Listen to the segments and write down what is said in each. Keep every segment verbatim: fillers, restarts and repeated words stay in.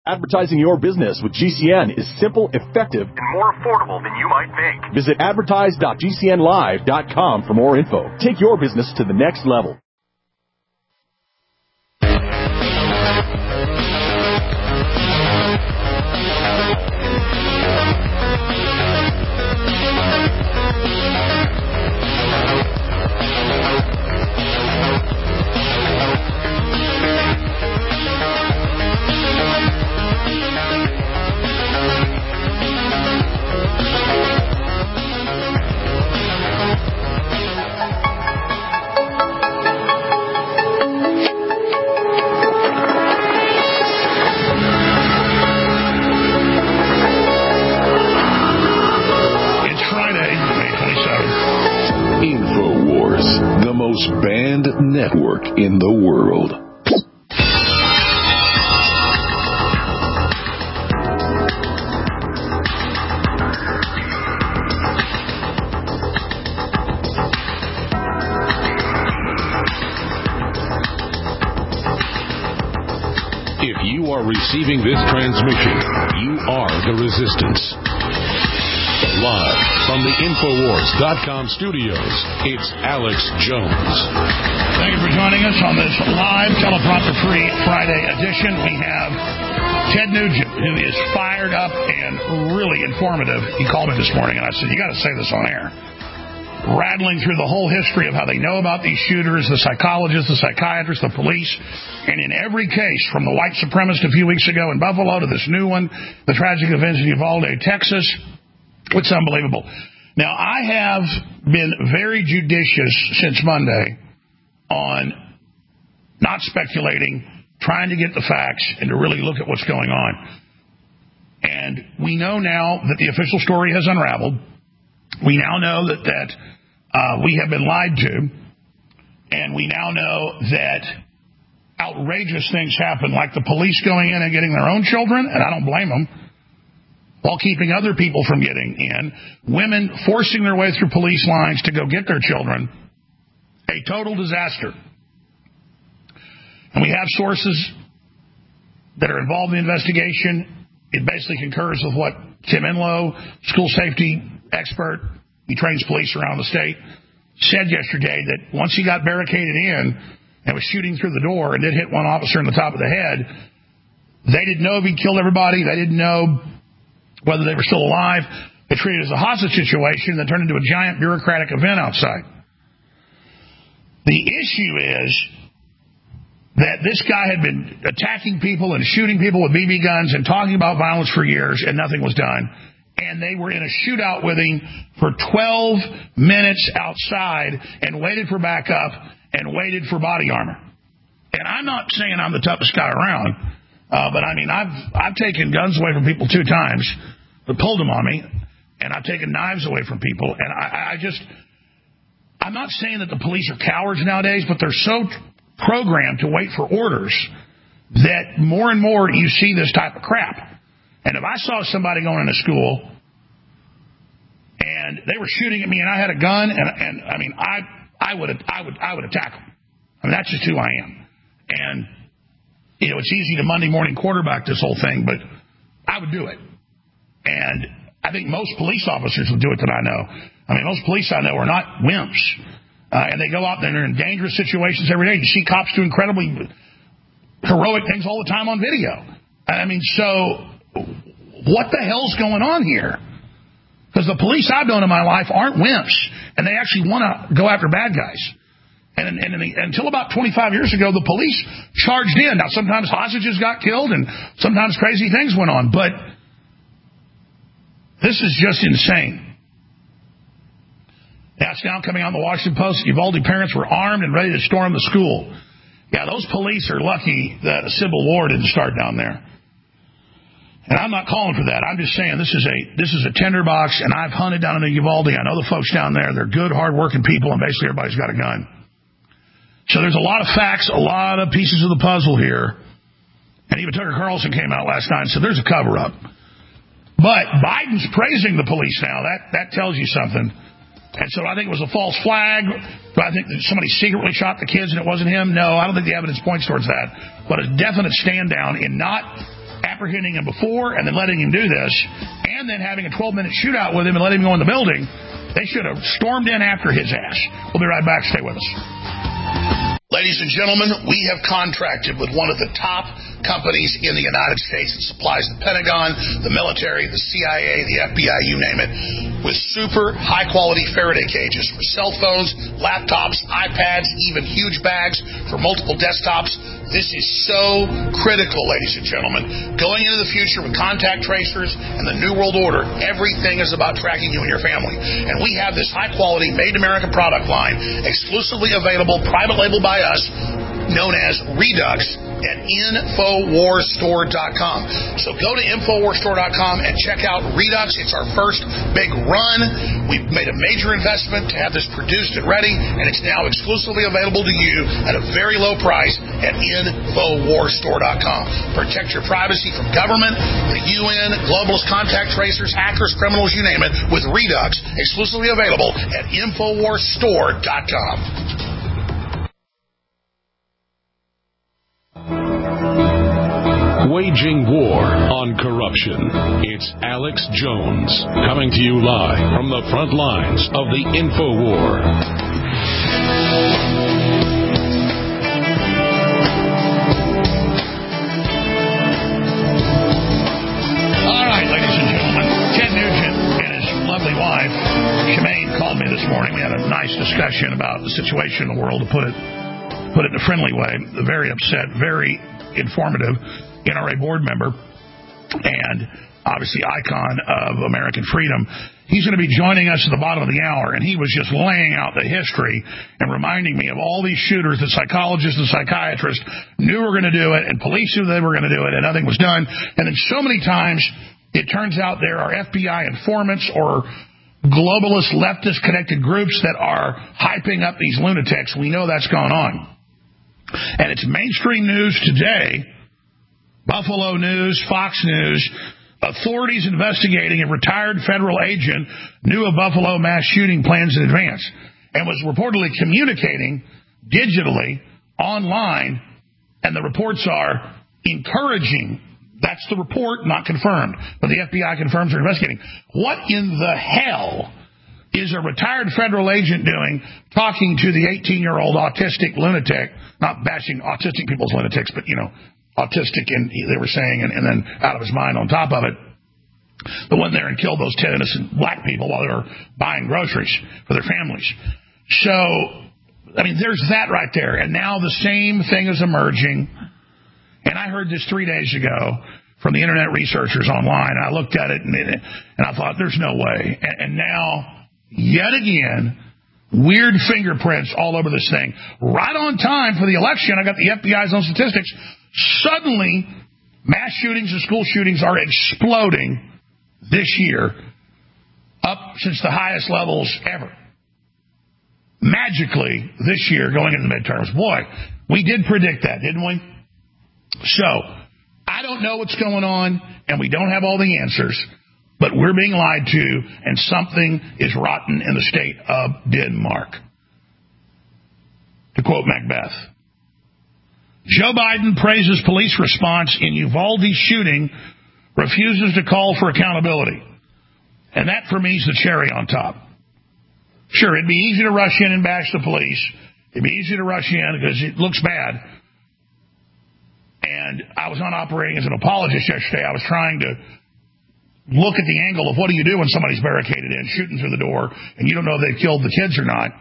Advertising your business with G C N is simple, effective, and more affordable than you might think. Visit advertise dot g c n live dot com for more info. Take your business to the next level. Banned network in the world. If you are receiving this transmission, you are the resistance. Live from the Infowars dot com studios, it's Alex Jones. Thank you for joining us on this live teleprompter-free Friday edition. We have Ted Nugent, who is fired up and really informative. He called me this morning, and I said, you got to say this on air. Rattling through the whole history of how they know about these shooters, the psychologists, the psychiatrists, the police, and in every case, from the white supremacist a few weeks ago in Buffalo to this new one, the tragic events in Uvalde, Texas. It's unbelievable. Now, I have been very judicious since Monday on not speculating, trying to get the facts, and to really look at what's going on. And we know now that the official story has unraveled. We now know that, that uh, we have been lied to. And we now know that outrageous things happen, like the police going in and getting their own children, and I don't blame them, while keeping other people from getting in, women forcing their way through police lines to go get their children, a total disaster. And we have sources that are involved in the investigation. It basically concurs with what Tim Enlow, school safety expert, he trains police around the state, said yesterday, that once he got barricaded in and was shooting through the door and did hit one officer in the top of the head, they didn't know if he'd killed everybody. They didn't know whether they were still alive. They treated it as a hostage situation that turned into a giant bureaucratic event outside. The issue is that this guy had been attacking people and shooting people with B B guns and talking about violence for years, and nothing was done. And they were in a shootout with him for twelve minutes outside and waited for backup and waited for body armor. And I'm not saying I'm the toughest guy around, uh, but I mean, I've I've taken guns away from people two times, but pulled them on me, and I've taken knives away from people. And I, I just, I'm not saying that the police are cowards nowadays, but they're so programmed to wait for orders that more and more you see this type of crap. And if I saw somebody going into school and they were shooting at me and I had a gun, and, and I mean, I I would I would I would attack them. I mean, that's just who I am. And you know, it's easy to Monday morning quarterback this whole thing, but I would do it. And I think most police officers would do it that I know. I mean, most police I know are not wimps. Uh, and they go out there and they're in dangerous situations every day. You see cops do incredibly heroic things all the time on video. I mean, so what the hell's going on here? Because the police I've known in my life aren't wimps, and they actually want to go after bad guys. And, and, and the, until about twenty-five years ago, the police charged in. Now, sometimes hostages got killed, and sometimes crazy things went on, but this is just insane. That's now coming on the Washington Post. Uvalde parents were armed and ready to storm the school. Yeah, those police are lucky that a civil war didn't start down there. And I'm not calling for that. I'm just saying this is a this is a tinderbox, and I've hunted down in Uvalde. I know the folks down there. They're good, hard-working people, and basically everybody's got a gun. So there's a lot of facts, a lot of pieces of the puzzle here. And even Tucker Carlson came out last night and said there's a cover-up. But Biden's praising the police now. That that tells you something. And so I think it was a false flag. Do I think that somebody secretly shot the kids and it wasn't him? No, I don't think the evidence points towards that. But a definite stand down in not apprehending him before and then letting him do this, and then having a twelve-minute shootout with him and letting him go in the building. They should have stormed in after his ass. We'll be right back. Stay with us. Ladies and gentlemen, we have contracted with one of the top companies in the United States that supplies the Pentagon, the military, the C I A, the F B I, you name it, with super high-quality Faraday cages for cell phones, laptops, iPads, even huge bags for multiple desktops. This is so critical, ladies and gentlemen. Going into the future with contact tracers and the New World Order, everything is about tracking you and your family. And we have this high-quality, made-in-America product line, exclusively available, private label by us, known as Redux at Infowars Store dot com. So go to Infowars Store dot com and check out Redux. It's our first big run. We've made a major investment to have this produced and ready, and it's now exclusively available to you at a very low price at Infowars Store dot com. Protect your privacy from government, the U N, globalist contact tracers, hackers, criminals, you name it, with Redux, exclusively available at Infowars Store dot com. Waging war on corruption. It's Alex Jones coming to you live from the front lines of the InfoWar. All right, ladies and gentlemen, Ted Nugent and his lovely wife, Shemaine, called me this morning. We had a nice discussion about the situation in the world, to put it, put it in a friendly way. Very upset, very informative. N R A board member and obviously icon of American freedom. He's going to be joining us at the bottom of the hour, and he was just laying out the history and reminding me of all these shooters that psychologists and psychiatrists knew were going to do it, and police knew they were going to do it, and nothing was done. And then so many times it turns out there are F B I informants or globalist leftist connected groups that are hyping up these lunatics. We know that's gone on. And it's mainstream news today. Buffalo News, Fox News, authorities investigating a retired federal agent knew of Buffalo mass shooting plans in advance and was reportedly communicating digitally online, and the reports are encouraging. That's the report, not confirmed, but the F B I confirms they're investigating. What in the hell is a retired federal agent doing talking to the eighteen-year-old autistic lunatic, not bashing autistic people's lunatics, but, you know, autistic, and they were saying, and, and then out of his mind on top of it, the one there and killed those ten innocent black people while they were buying groceries for their families. So, I mean, there's that right there. And now the same thing is emerging. And I heard this three days ago from the internet researchers online. I looked at it, and, it, and I thought, there's no way. And, and now, yet again, weird fingerprints all over this thing. Right on time for the election, I got the F B I's own statistics. Suddenly, mass shootings and school shootings are exploding this year, up since the highest levels ever. Magically, this year, going into the midterms. Boy, we did predict that, didn't we? So, I don't know what's going on, and we don't have all the answers, but we're being lied to, and something is rotten in the state of Denmark. To quote Macbeth. Joe Biden praises police response in Uvalde shooting, refuses to call for accountability. And that, for me, is the cherry on top. Sure, it'd be easy to rush in and bash the police. It'd be easy to rush in because it looks bad. And I was not operating as an apologist yesterday. I was trying to look at the angle of what do you do when somebody's barricaded in, shooting through the door, and you don't know if they've killed the kids or not.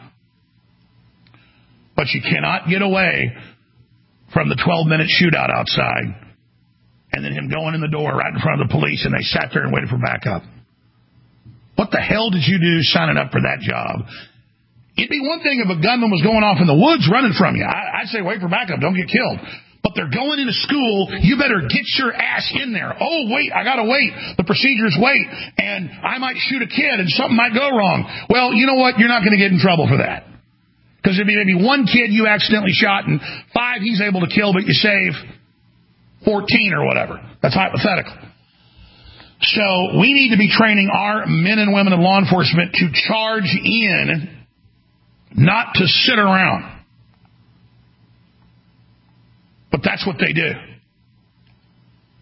But you cannot get away from the twelve-minute shootout outside, and then him going in the door right in front of the police, and they sat there and waited for backup. What the hell did you do signing up for that job? It'd be one thing if a gunman was going off in the woods running from you. I'd say wait for backup, don't get killed. But they're going into school, you better get your ass in there. Oh, wait, I gotta wait. The procedures wait, and I might shoot a kid, and something might go wrong. Well, you know what? You're not going to get in trouble for that. Because it'd be maybe one kid you accidentally shot, and five he's able to kill, but you save fourteen or whatever. That's hypothetical. So we need to be training our men and women of law enforcement to charge in, not to sit around. But that's what they do. And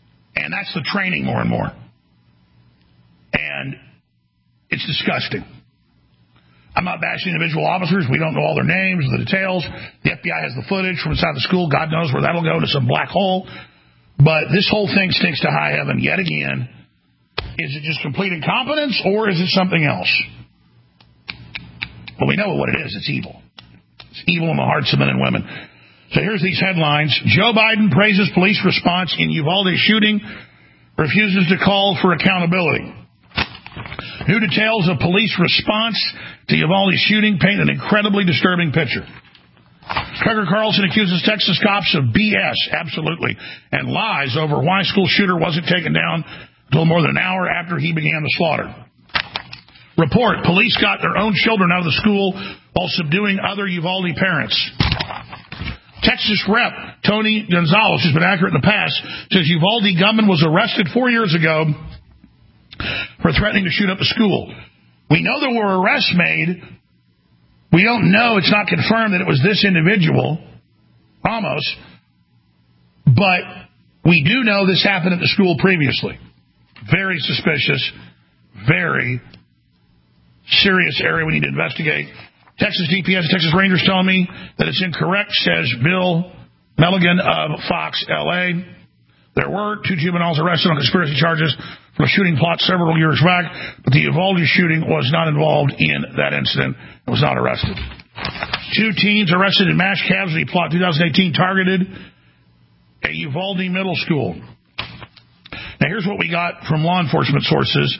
And that's the training more and more. And it's disgusting. I'm not bashing individual officers. We don't know all their names or the details. The F B I has the footage from inside the school. God knows where that'll go, to some black hole. But this whole thing stinks to high heaven yet again. Is it just complete incompetence, or is it something else? Well, we know what it is. It's evil. It's evil in the hearts of men and women. So here's these headlines. Joe Biden praises police response in Uvalde shooting, refuses to call for accountability. New details of police response to Uvalde shooting paint an incredibly disturbing picture. Tucker Carlson accuses Texas cops of B S, absolutely, and lies over why school shooter wasn't taken down until more than an hour after he began the slaughter. Report, police got their own children out of the school while subduing other Uvalde parents. Texas Rep Tony Gonzalez, who's been accurate in the past, says Uvalde gunman was arrested four years ago for threatening to shoot up a school. We know there were arrests made. We don't know, it's not confirmed that it was this individual, Ramos, but we do know this happened at the school previously. Very suspicious, very serious area we need to investigate. Texas D P S, Texas Rangers telling me that it's incorrect, says Bill Milligan of Fox L A. There were two juveniles arrested on conspiracy charges for a shooting plot several years back, but the Uvalde shooting was not involved in that incident and was not arrested. Two teens arrested in mass casualty plot twenty eighteen targeted a Uvalde middle school. Now, here's what we got from law enforcement sources.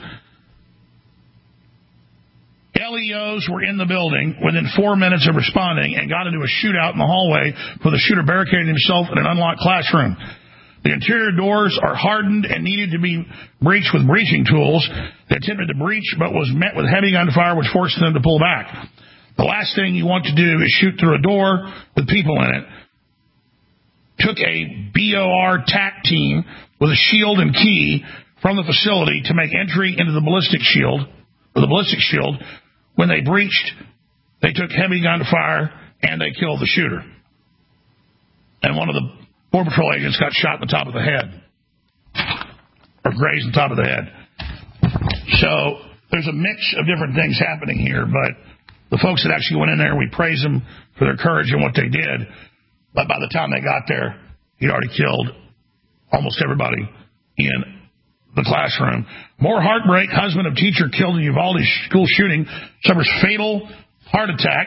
L E Os were in the building within four minutes of responding and got into a shootout in the hallway where the shooter barricaded himself in an unlocked classroom. The interior doors are hardened and needed to be breached with breaching tools. They attempted to breach but was met with heavy gunfire, which forced them to pull back. The last thing you want to do is shoot through a door with people in it. Took a B O R T A C team with a shield and key from the facility to make entry into the ballistic shield, or the ballistic shield. When they breached, they took heavy gunfire and they killed the shooter. And one of the Border Patrol agents got shot in the top of the head, or grazed in the top of the head. So there's a mix of different things happening here, but the folks that actually went in there, we praise them for their courage and what they did. But by the time they got there, he'd already killed almost everybody in the classroom. More heartbreak. Husband of teacher killed in Uvalde school shooting suffers fatal heart attack.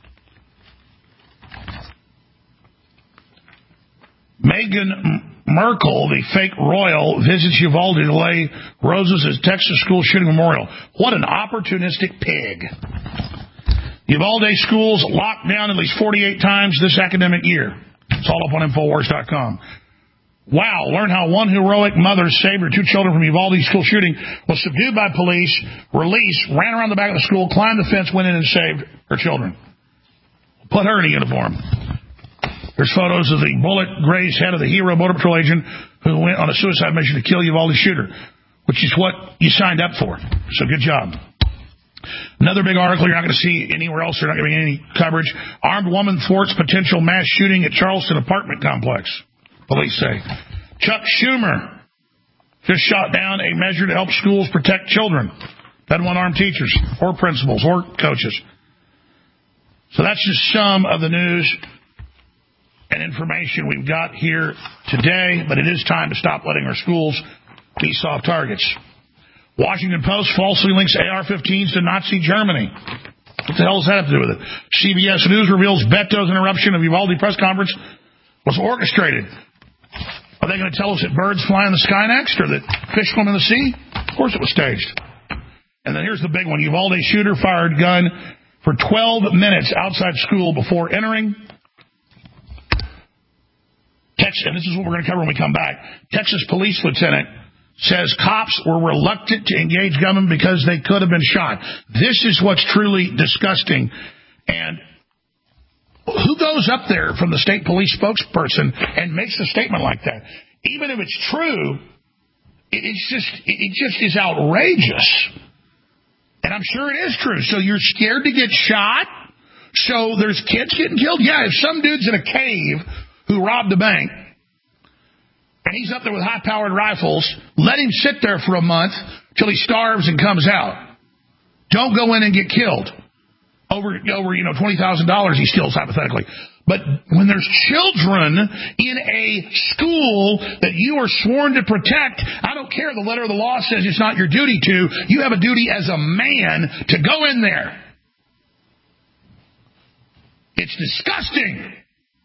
Meghan Merkel, the fake royal, visits Uvalde to lay roses at Texas school shooting memorial. What an opportunistic pig. Uvalde schools locked down at least forty-eight times this academic year. It's all up on Infowars dot com. Wow, learn how one heroic mother saved her two children from Uvalde school shooting, was subdued by police, released, ran around the back of the school, climbed the fence, went in and saved her children. Put her in a uniform. There's photos of the bullet-grazed head of the hero Border Patrol agent who went on a suicide mission to kill Uvalde shooter, which is what you signed up for. So good job. Another big article you're not going to see anywhere else. You're not getting any coverage. Armed woman thwarts potential mass shooting at Charleston apartment complex, police say. Chuck Schumer just shot down a measure to help schools protect children. Doesn't want armed teachers or principals or coaches. So that's just some of the news and information we've got here today, but it is time to stop letting our schools be soft targets. Washington Post falsely links A R fifteens to Nazi Germany. What the hell does that have to do with it? C B S News reveals Beto's interruption of Uvalde press conference was orchestrated. Are they going to tell us that birds fly in the sky next, or that fish swim in the sea? Of course it was staged. And then here's the big one. Uvalde shooter fired gun for twelve minutes outside school before entering. Texas, and this is what we're going to cover when we come back. Texas police lieutenant says cops were reluctant to engage gunmen because they could have been shot. This is what's truly disgusting. And who goes up there from the state police spokesperson and makes a statement like that? Even if it's true, it's just it just is outrageous. And I'm sure it is true. So you're scared to get shot? So there's kids getting killed? Yeah, if some dude's in a cave who robbed a bank, and he's up there with high-powered rifles. Let him sit there for a month till he starves and comes out. Don't go in and get killed. Over, over you know, twenty thousand dollars he steals, hypothetically. But when there's children in a school that you are sworn to protect, I don't care. The letter of the law says it's not your duty to. You have a duty as a man to go in there. It's disgusting.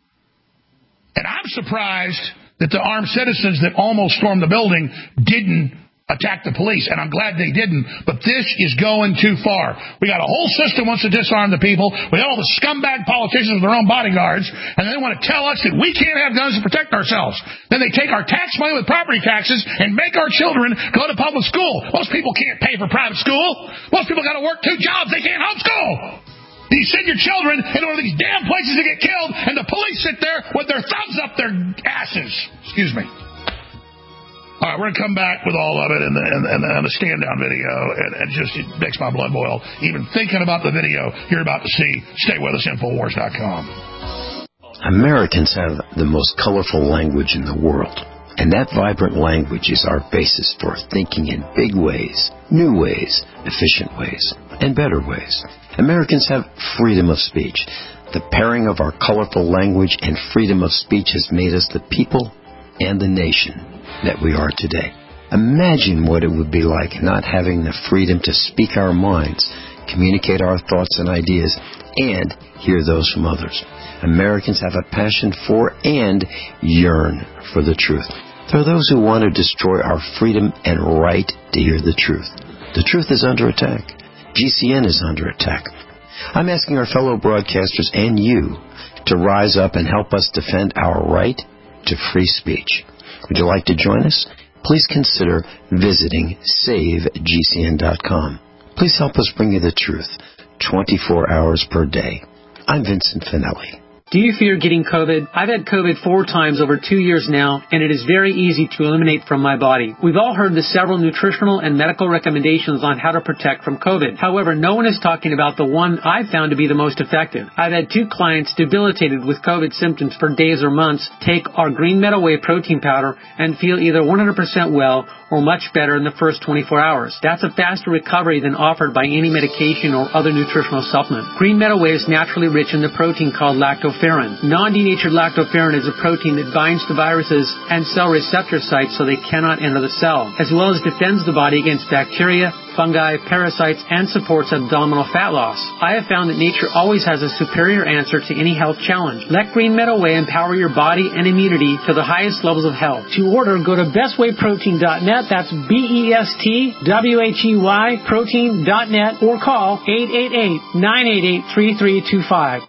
And I'm surprised that the armed citizens that almost stormed the building didn't attack the police, and I'm glad they didn't, but this is going too far. We got a whole system wants to disarm the people. We got all the scumbag politicians with their own bodyguards, and they want to tell us that we can't have guns to protect ourselves. Then they take our tax money with property taxes and make our children go to public school. Most people can't pay for private school. Most people got to work two jobs. They can't homeschool. You send your children into one of these damn places to get killed, and the police sit there with their thumbs up their asses. Excuse me. All right, we're going to come back with all of it and the, and, and, and the stand-down video, and, and just it makes my blood boil. Even thinking about the video you're about to see. Stay with us, Infowars dot com. Americans have the most colorful language in the world, and that vibrant language is our basis for thinking in big ways, new ways, efficient ways, and better ways. Americans have freedom of speech. The pairing of our colorful language and freedom of speech has made us the people and the nation that we are today. Imagine what it would be like not having the freedom to speak our minds, communicate our thoughts and ideas, and hear those from others. Americans have a passion for and yearn for the truth. There are those who want to destroy our freedom and right to hear the truth. The truth is under attack. G C N is under attack. I'm asking our fellow broadcasters and you to rise up and help us defend our right to free speech. Would you like to join us? Please consider visiting save G C N dot com. Please help us bring you the truth twenty-four hours per day. I'm Vincent Finelli. Do you fear getting COVID? I've had COVID four times over two years now, and it is very easy to eliminate from my body. We've all heard the several nutritional and medical recommendations on how to protect from COVID. However, no one is talking about the one I've found to be the most effective. I've had two clients debilitated with COVID symptoms for days or months take our Green Meadow Whey protein powder and feel either one hundred percent well or much better in the first twenty-four hours. That's a faster recovery than offered by any medication or other nutritional supplement. Green Meadow Whey is naturally rich in the protein called lactoferrin. Non-denatured lactoferrin is a protein that binds to viruses and cell receptor sites so they cannot enter the cell, as well as defends the body against bacteria, fungi, parasites, and supports abdominal fat loss. I have found that nature always has a superior answer to any health challenge. Let Green Meadow Whey empower your body and immunity to the highest levels of health. To order, go to best way protein dot net. That's B E S T W H E Y protein dot net or call eight eight eight, nine eight eight, three three two five.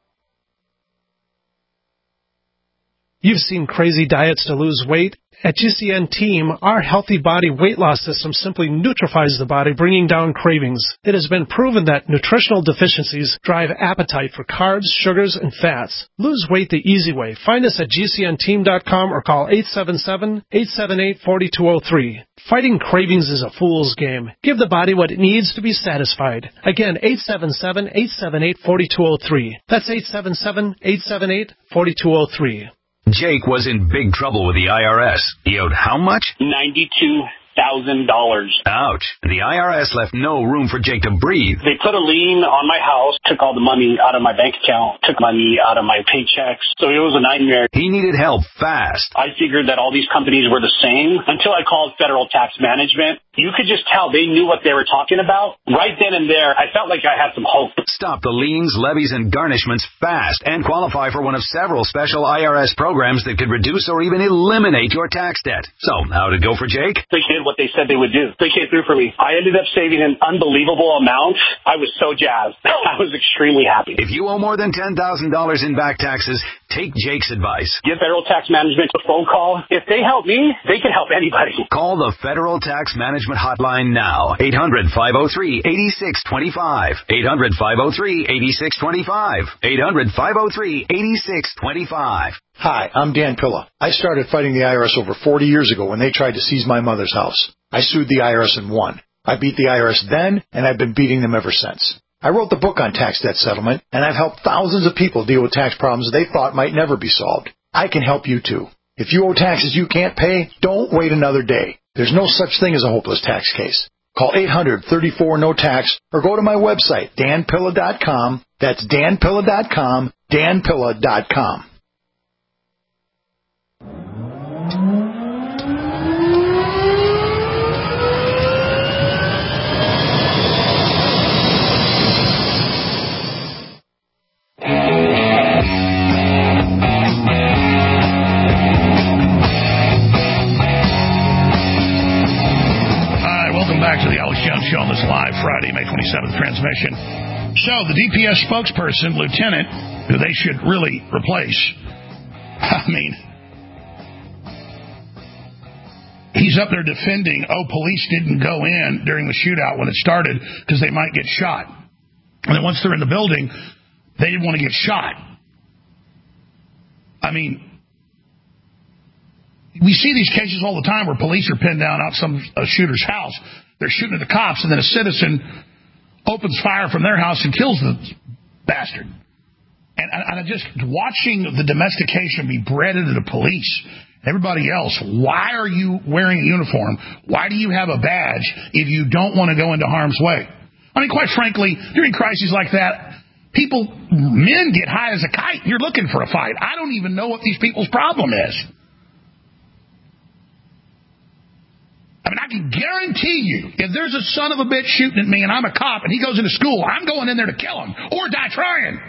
You've seen crazy diets to lose weight. At G C N Team, our healthy body weight loss system simply neutralizes the body, bringing down cravings. It has been proven that nutritional deficiencies drive appetite for carbs, sugars, and fats. Lose weight the easy way. Find us at G C N team dot com or call eight seven seven, eight seven eight, four two zero three. Fighting cravings is a fool's game. Give the body what it needs to be satisfied. Again, eight seven seven, eight seven eight, four two zero three. That's eight seven seven, eight seven eight, four two zero three. Jake was in big trouble with the I R S. He owed how much? ninety-two thousand dollars. Ouch. The I R S left no room for Jake to breathe. They put a lien on my house, took all the money out of my bank account, took money out of my paychecks. So it was a nightmare. He needed help fast. I figured that all these companies were the same until I called Federal Tax Management. You could just tell they knew what they were talking about. Right then and there, I felt like I had some hope. Stop the liens, levies, and garnishments fast and qualify for one of several special I R S programs that could reduce or even eliminate your tax debt. So, how'd it go for Jake? They did what they said they would do. They came through for me. I ended up saving an unbelievable amount. I was so jazzed. I was extremely happy. If you owe more than ten thousand dollars in back taxes, take Jake's advice. Give Federal Tax Management a phone call. If they help me, they can help anybody. Call the Federal Tax Management Hotline now. eight hundred, five oh three, eight six two five. eight hundred, five oh three, eight six two five. eight hundred, five oh three, eight six two five. Hi, I'm Dan Pilla. I started fighting the I R S over forty years ago when they tried to seize my mother's house. I sued the I R S and won. I beat the I R S then, and I've been beating them ever since. I wrote the book on tax debt settlement, and I've helped thousands of people deal with tax problems they thought might never be solved. I can help you too. If you owe taxes you can't pay, don't wait another day. There's no such thing as a hopeless tax case. Call eight hundred, thirty-four, no tax or go to my website, dan pilla dot com. That's dan pilla dot com, dan pilla dot com. Back to the Alex Jones Show on this live Friday, May twenty-seventh transmission. So the D P S spokesperson, Lieutenant, who they should really replace, I mean, he's up there defending, oh, police didn't go in during the shootout when it started because they might get shot. And then once they're in the building, they didn't want to get shot. I mean, we see these cases all the time where police are pinned down out some a shooter's house. They're shooting at the cops, and then a citizen opens fire from their house and kills the bastard. And, and I just, watching the domestication be bred into the police, everybody else, why are you wearing a uniform? Why do you have a badge if you don't want to go into harm's way? I mean, quite frankly, during crises like that, people, men get high as a kite. You're looking for a fight. I don't even know what these people's problem is. I mean, I can guarantee you, if there's a son of a bitch shooting at me and I'm a cop and he goes into school, I'm going in there to kill him or die trying.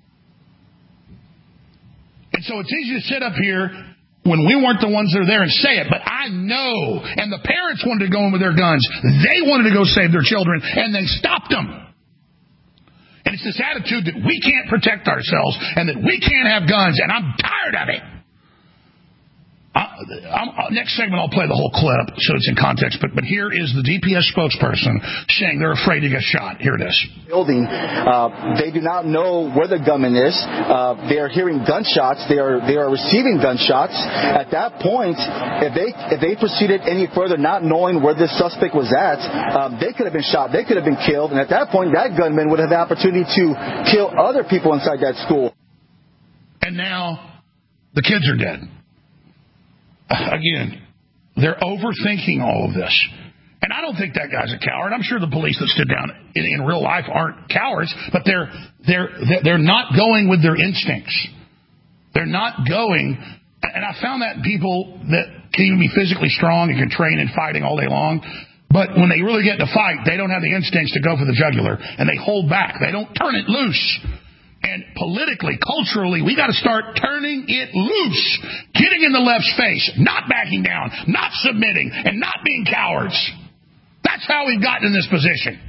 And so it's easy to sit up here when we weren't the ones that are there and say it, but I know, and the parents wanted to go in with their guns. They wanted to go save their children, and they stopped them. And it's this attitude that we can't protect ourselves and that we can't have guns, and I'm tired of it. Uh, I'm, next segment, I'll play the whole clip so it's in context. But but here is the D P S spokesperson saying they're afraid to get shot. Here it is. Building, uh, they do not know where the gunman is. Uh, they are hearing gunshots. They are they are receiving gunshots. At that point, if they if they proceeded any further, not knowing where this suspect was at, um, they could have been shot. They could have been killed. And at that point, that gunman would have the opportunity to kill other people inside that school. And now the kids are dead. Again, they're overthinking all of this. And I don't think that guy's a coward. I'm sure the police that stood down in, in real life aren't cowards, but they're they're they're not going with their instincts. They're not going, and I found that in people that can even be physically strong and can train in fighting all day long, but when they really get in a fight, they don't have the instincts to go for the jugular, and they hold back. They don't turn it loose. And politically, culturally, we got to start turning it loose, getting in the left's face, not backing down, not submitting, and not being cowards. That's how we've gotten in this position.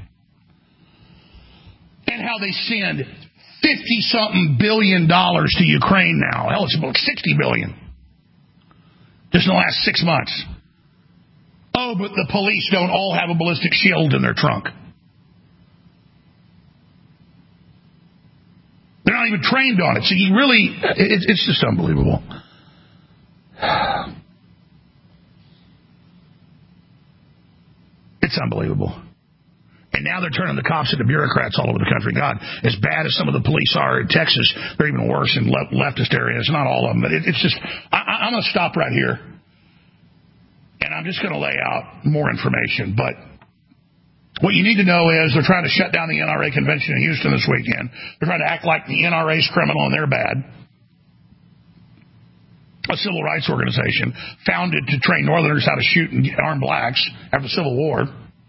And how they send fifty-something billion dollars to Ukraine now. Hell, it's about sixty billion dollars just in the last six months. Oh, but the police don't all have a ballistic shield in their trunk. They're not even trained on it. So you really, it, it's just unbelievable. It's unbelievable. And now they're turning the cops into bureaucrats all over the country. God, as bad as some of the police are in Texas, they're even worse in le- leftist areas. Not all of them, but it, it's just, I, I'm going to stop right here. And I'm just going to lay out more information. But what you need to know is they're trying to shut down the N R A convention in Houston this weekend. They're trying to act like the N R A's criminal and they're bad. A civil rights organization founded to train Northerners how to shoot and arm blacks after the Civil War.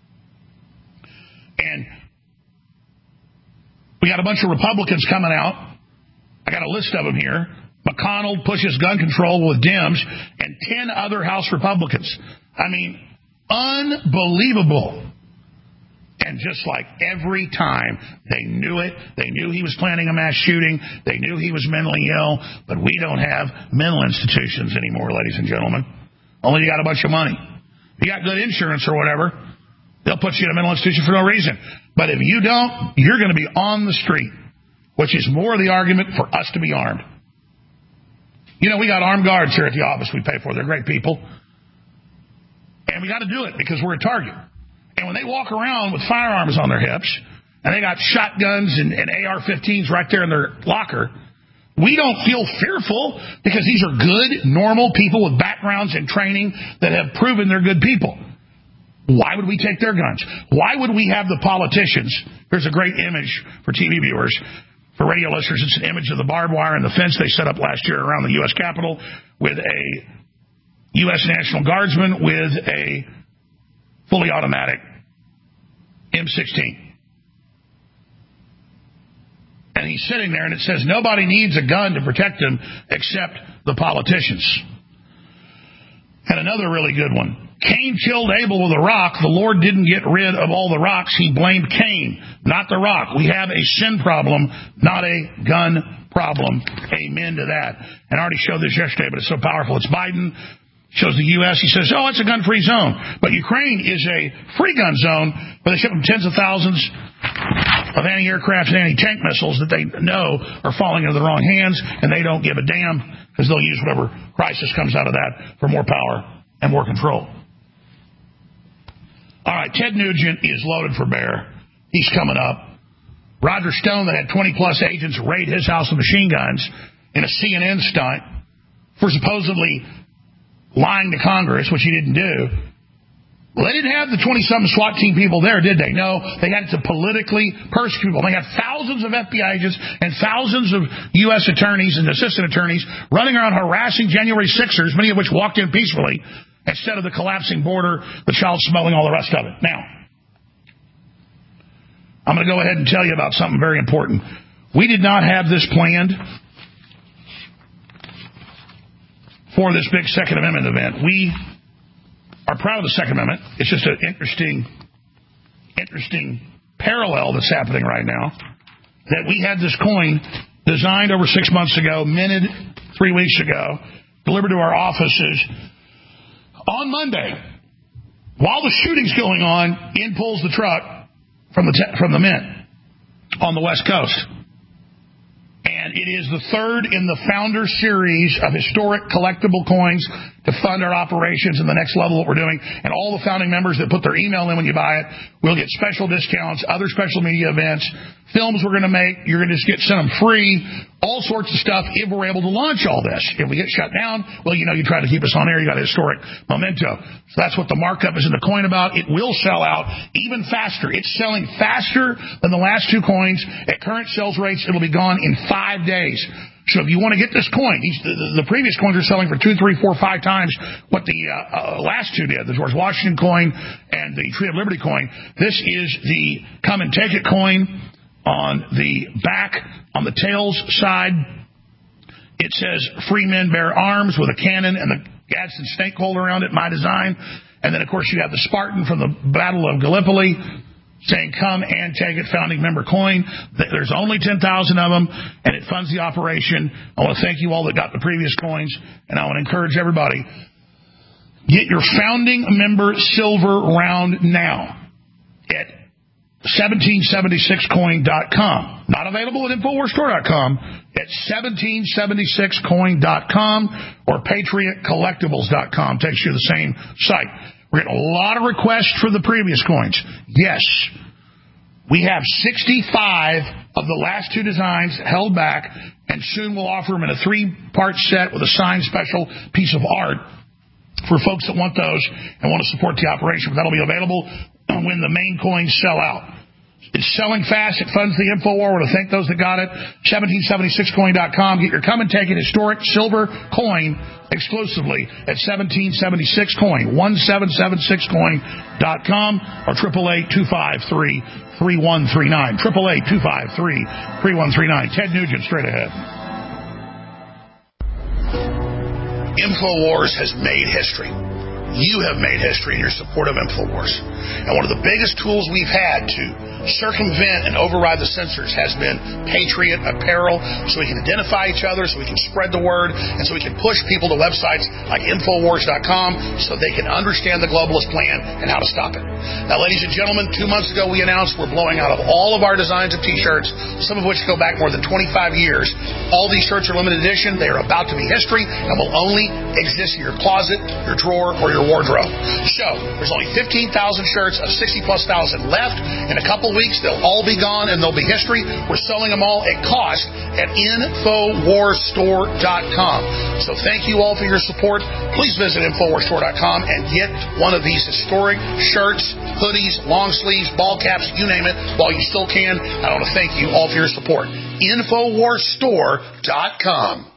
And we got a bunch of Republicans coming out. I got a list of them here. McConnell pushes gun control with Dems and ten other House Republicans. I mean, unbelievable. And just like every time, they knew it. They knew he was planning a mass shooting. They knew he was mentally ill. But we don't have mental institutions anymore, ladies and gentlemen. Only you got a bunch of money. If you got good insurance or whatever, they'll put you in a mental institution for no reason. But if you don't, you're going to be on the street, which is more the argument for us to be armed. You know, we got armed guards here at the office we pay for. They're great people. And we got to do it because we're a target. And when they walk around with firearms on their hips, and they got shotguns and, and A R fifteens right there in their locker, We don't feel fearful because these are good, normal people with backgrounds and training that have proven they're good people. Why would we take their guns? Why would we have the politicians? Here's a great image for T V viewers. For radio listeners, it's an image of the barbed wire and the fence they set up last year around the U S Capitol with a U S National Guardsman with a fully automatic M sixteen. And he's sitting there, and it says nobody needs a gun to protect them except the politicians. And another really good one. Cain killed Abel with a rock. The Lord didn't get rid of all the rocks. He blamed Cain, not the rock. We have a sin problem, not a gun problem. Amen to that. And I already showed this yesterday, but it's so powerful. It's Biden. Shows the U S. He says, oh, it's a gun-free zone. But Ukraine is a free gun zone where they ship them tens of thousands of anti-aircraft and anti-tank missiles that they know are falling into the wrong hands, and they don't give a damn because they'll use whatever crisis comes out of that for more power and more control. All right, Ted Nugent is loaded for bear. He's coming up. Roger Stone, that had twenty-plus agents raid his house with machine guns in a C N N stunt for supposedly lying to Congress, which he didn't do. Well, they didn't have the twenty-something SWAT team people there, did they? No, they had to politically persecute people. They had thousands of F B I agents and thousands of U S attorneys and assistant attorneys running around harassing January sixers, many of which walked in peacefully, instead of the collapsing border, the child smuggling, all the rest of it. Now, I'm going to go ahead and tell you about something very important. We did not have this planned for this big Second Amendment event. We are proud of the Second Amendment. It's just an interesting, interesting parallel that's happening right now, that we had this coin designed over six months ago, minted three weeks ago, delivered to our offices on Monday. While the shooting's going on, in pulls the truck from the te- from the mint on the West Coast. And it is the third in the Founder series of historic collectible coins to fund our operations in the next level, what we're doing. And all the founding members that put their email in when you buy it will get special discounts, other special media events, films we're going to make. You're going to just get sent them free, all sorts of stuff if we're able to launch all this. If we get shut down, well, you know, you try to keep us on air. You got a historic memento. So that's what the markup is in the coin about. It will sell out even faster. It's selling faster than the last two coins. At current sales rates, it'll be gone in five days. So if you want to get this coin, these, the, the previous coins are selling for two, three, four, five times what the uh, uh, last two did, the George Washington coin and the Tree of Liberty coin. This is the come and take it coin. On the back, on the tails side, it says free men bear arms with a cannon and the Gadsden snake hole around it, my design. And then, of course, you have the Spartan from the Battle of Gallipoli saying, come and take it, founding member coin. There's only ten thousand of them, and it funds the operation. I want to thank you all that got the previous coins, and I want to encourage everybody, get your founding member silver round now at seventeen seventy-six coin dot com. Not available at infowars store dot com. At seventeen seventy-six coin dot com or patriot collectibles dot com. Takes you to the same site. We're getting a lot of requests for the previous coins. Yes. We have sixty-five of the last two designs held back, and soon we'll offer them in a three-part set with a signed special piece of art for folks that want those and want to support the operation. But that'll be available when the main coins sell out. It's selling fast. It funds the InfoWar. I want to thank those that got it. seventeen seventy-six coin dot com. Get your come and take it historic silver coin exclusively at seventeen seventy-six coin. seventeen seventy-six coin dot com or eight eight eight, two five three, three one three nine. eight eight eight, two five three, three one three nine. Ted Nugent, straight ahead. InfoWars has made history. You have made history in your support of InfoWars. And one of the biggest tools we've had to circumvent and override the censors has been Patriot Apparel, so we can identify each other, so we can spread the word, and so we can push people to websites like infowars dot com so they can understand the globalist plan and how to stop it. Now, ladies and gentlemen, two months ago we announced we're blowing out of all of our designs of T-shirts, some of which go back more than twenty-five years. All these shirts are limited edition. They are about to be history and will only exist in your closet, your drawer, or your wardrobe. So, there's only fifteen thousand shirts of sixty plus thousand left. In a couple couple of weeks, they'll all be gone and they'll be history. We're selling them all at cost at infowars store dot com. So thank you all for your support. Please visit infowars store dot com and get one of these historic shirts, hoodies, long sleeves, ball caps, you name it, while you still can. I want to thank you all for your support. infowars store dot com.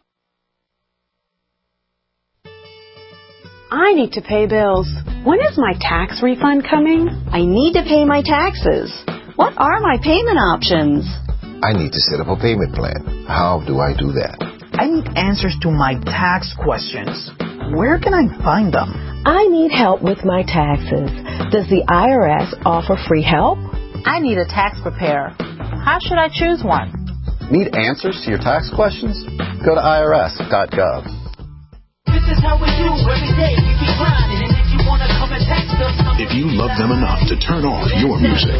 I need to pay bills. When is my tax refund coming? I need to pay my taxes. What are my payment options? I need to set up a payment plan. How do I do that? I need answers to my tax questions. Where can I find them? I need help with my taxes. Does the I R S offer free help? I need a tax preparer. How should I choose one? Need answers to your tax questions? Go to I R S dot gov. This is how we do every day. We keep grinding, and if you want to come and text us, if you love them enough to turn off your music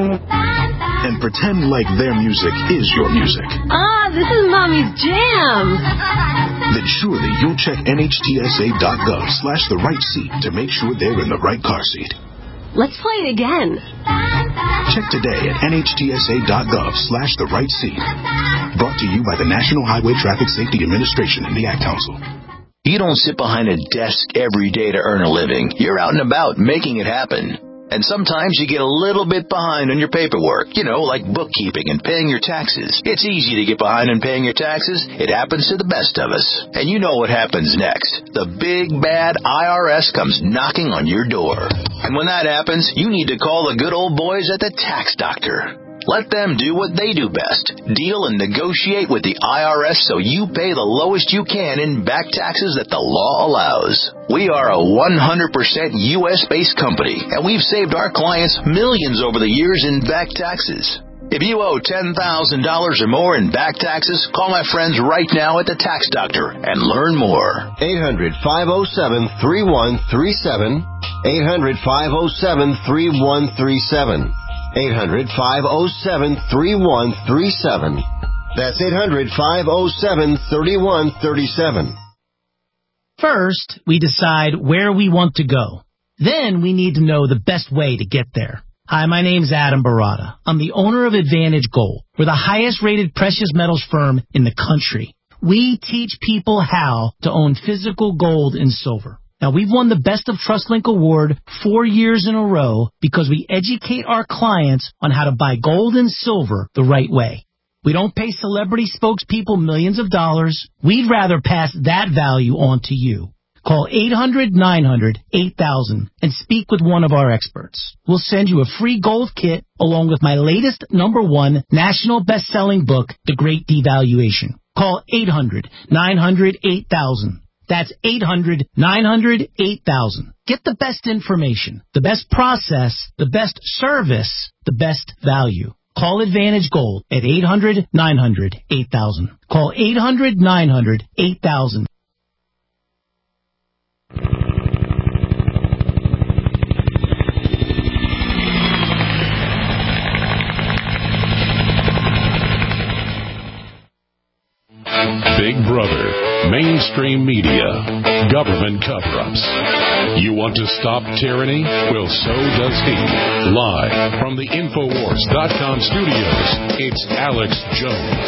and pretend like their music is your music. Ah, this is Mommy's jam. Then surely you'll check N H T S A dot gov slash the right seat to make sure they're in the right car seat. Let's play it again. Check today at N H T S A dot gov slash the right seat. Brought to you by the National Highway Traffic Safety Administration and the Ad Council. You don't sit behind a desk every day to earn a living. You're out and about making it happen. And sometimes you get a little bit behind on your paperwork, you know, like bookkeeping and paying your taxes. It's easy to get behind on paying your taxes. It happens to the best of us. And you know what happens next. The big, bad I R S comes knocking on your door. And when that happens, you need to call the good old boys at the Tax Doctor. Let them do what they do best. Deal and negotiate with the I R S so you pay the lowest you can in back taxes that the law allows. We are a one hundred percent U S-based company, and we've saved our clients millions over the years in back taxes. If you owe ten thousand dollars or more in back taxes, call my friends right now at the Tax Doctor and learn more. eight hundred, five oh seven, three one three seven. eight hundred, five oh seven, three one three seven. eight hundred, five oh seven, three one three seven. That's eight hundred, five oh seven, three one three seven. First, we decide where we want to go. Then we need to know the best way to get there. Hi, my name's Adam Barada. I'm the owner of Advantage Gold. We're the highest-rated precious metals firm in the country. We teach people how to own physical gold and silver. Now, we've won the Best of TrustLink Award four years in a row because we educate our clients on how to buy gold and silver the right way. We don't pay celebrity spokespeople millions of dollars. We'd rather pass that value on to you. Call eight hundred, nine hundred, eight thousand and speak with one of our experts. We'll send you a free gold kit along with my latest number one national best-selling book, The Great Devaluation. Call eight hundred, nine hundred, eight thousand. That's eight hundred, nine hundred, eight thousand. Get the best information, the best process, the best service, the best value. Call Advantage Gold at eight hundred, nine hundred, eight thousand. Call eight hundred, nine hundred, eight thousand. Big Brother, mainstream media, government cover-ups. You want to stop tyranny? Well, so does he. Live from the Infowars dot com studios, it's Alex Jones.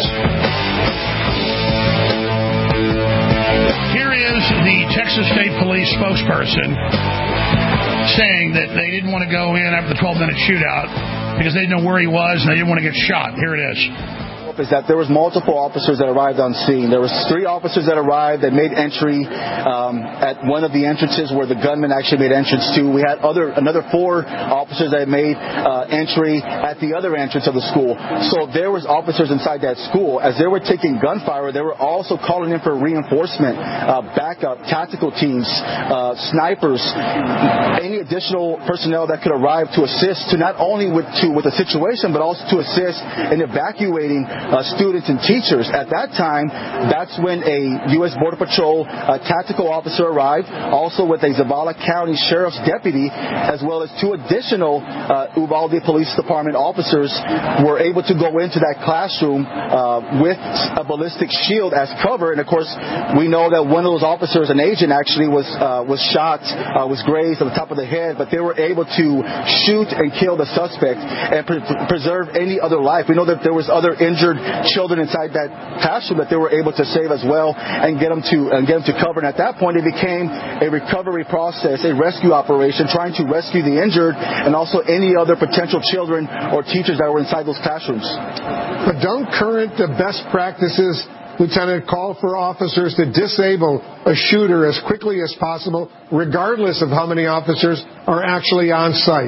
Here is the Texas State Police spokesperson saying that they didn't want to go in after the twelve-minute shootout because they didn't know where he was and they didn't want to get shot. Here it is. Is that there was multiple officers that arrived on scene. There was three officers that arrived that made entry um, at one of the entrances where the gunman actually made entrance to. We had other another four officers that made uh, entry at the other entrance of the school. So there was officers inside that school. As they were taking gunfire, they were also calling in for reinforcement, uh, backup, tactical teams, uh, snipers, any additional personnel that could arrive to assist to not only with to with the situation, but also to assist in evacuating uh, students and teachers. At that time, that's when a U S Border Patrol uh, tactical officer arrived, also with a Zavala County Sheriff's deputy, as well as two additional uh, Uvalde Police Department officers were able to go into that classroom uh, with a ballistic shield as cover. And of course, we know that one of those officers, an agent, actually was uh, was shot, uh, was grazed on the top of the head, but they were able to shoot and kill the suspect and pre- preserve any other life. We know that there was other injured children inside that classroom that they were able to save as well and get them to and get them to cover. And at that point, it became a recovery process, a rescue operation, trying to rescue the injured and also any other potential children or teachers that were inside those classrooms. But don't current uh, best practices, Lieutenant, call for officers to disable a shooter as quickly as possible, regardless of how many officers are actually on site?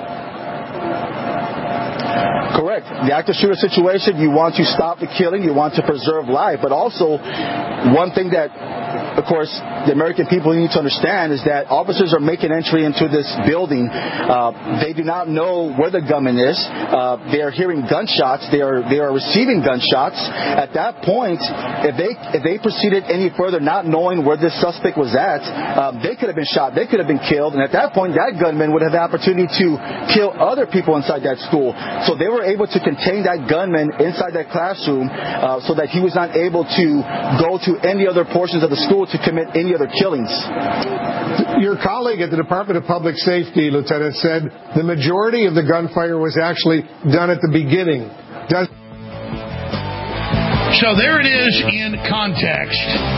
Correct. The active shooter situation, you want to stop the killing, you want to preserve life, but also one thing that, of course, the American people need to understand is that officers are making entry into this building. Uh, they do not know where the gunman is. Uh, they are hearing gunshots. They are they are receiving gunshots. At that point, if they if they proceeded any further, not knowing where this suspect was at, um, they could have been shot. They could have been killed. And at that point, that gunman would have the opportunity to kill other people inside that school. So they were able to contain that gunman inside that classroom uh, so that he was not able to go to any other portions of the school to commit any other killings. Your colleague at the Department of Public Safety, Lieutenant, said the majority of the gunfire was actually done at the beginning. Does so there it is in context.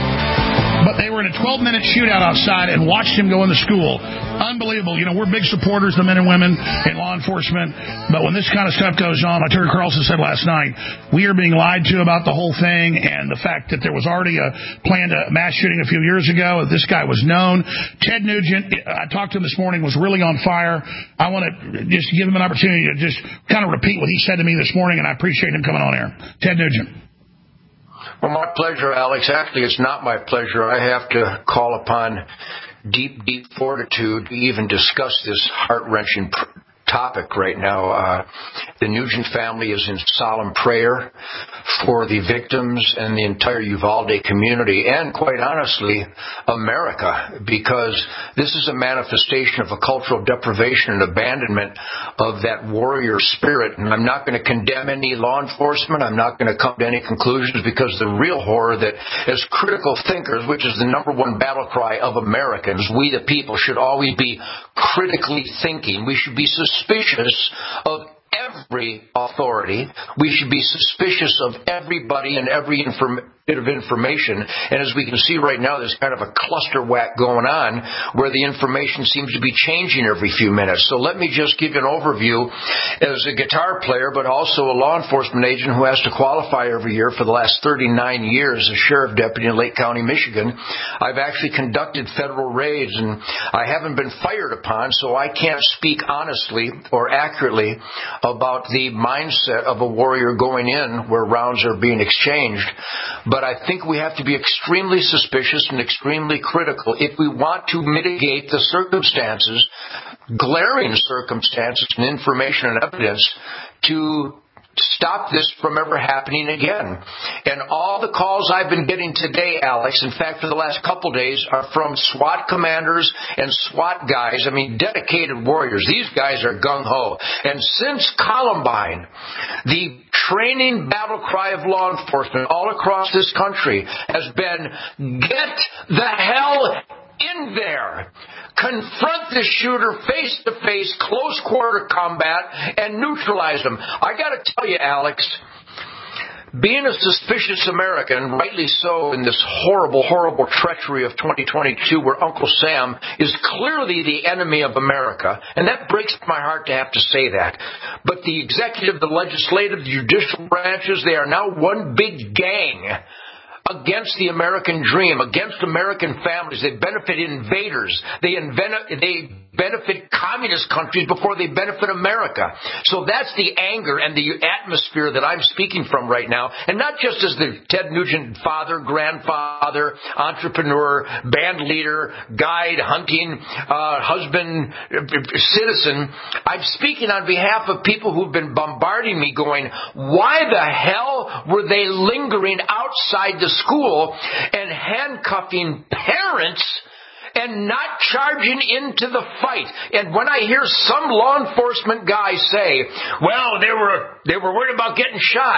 But they were in a twelve-minute shootout outside and watched him go into school. Unbelievable. You know, we're big supporters of the men and women in law enforcement. But when this kind of stuff goes on, like Tucker Carlson said last night, we are being lied to about the whole thing. And the fact that there was already a planned a mass shooting a few years ago. This guy was known. Ted Nugent, I talked to him this morning, was really on fire. I want to just give him an opportunity to just kind of repeat what he said to me this morning, and I appreciate him coming on air. Ted Nugent. Well, my pleasure, Alex. Actually, it's not my pleasure. I have to call upon deep, deep fortitude to even discuss this heart-wrenching pr- topic right now. Uh, the Nugent family is in solemn prayer for the victims and the entire Uvalde community and, quite honestly, America, because this is a manifestation of a cultural deprivation and abandonment of that warrior spirit. And I'm not going to condemn any law enforcement. I'm not going to come to any conclusions, because the real horror that, as critical thinkers, which is the number one battle cry of Americans, we the people should always be critically thinking. We should be suspicious of every authority. We should be suspicious of everybody and every inform- bit of information. And as we can see right now, there's kind of a cluster whack going on where the information seems to be changing every few minutes. So let me just give you an overview as a guitar player, but also a law enforcement agent who has to qualify every year for the last thirty-nine years as sheriff deputy in Lake County, Michigan. I've actually conducted federal raids, and I haven't been fired upon, so I can't speak honestly or accurately about the mindset of a warrior going in where rounds are being exchanged. But I think we have to be extremely suspicious and extremely critical if we want to mitigate the circumstances, glaring circumstances and information and evidence to stop this from ever happening again. And all the calls I've been getting today, Alex, in fact, for the last couple days, are from SWAT commanders and SWAT guys. I mean, dedicated warriors. These guys are gung-ho. And since Columbine, the training battle cry of law enforcement all across this country has been, get the hell in there. Confront the shooter face to face, close quarter combat, and neutralize them. I got to tell you, Alex, being a suspicious American, rightly so, in this horrible, horrible treachery of twenty twenty-two where Uncle Sam is clearly the enemy of America, and that breaks my heart to have to say that. But the executive, the legislative, the judicial branches, they are now one big gang against the American dream, against American families. They benefit invaders. They, invent, they benefit communist countries before they benefit America. So that's the anger and the atmosphere that I'm speaking from right now. And not just as the Ted Nugent father, grandfather, entrepreneur, band leader, guide, hunting, uh, husband, citizen. I'm speaking on behalf of people who've been bombarding me going, why the hell were they lingering outside the school and handcuffing parents and not charging into the fight? And when I hear some law enforcement guy say, well, they were they were worried about getting shot.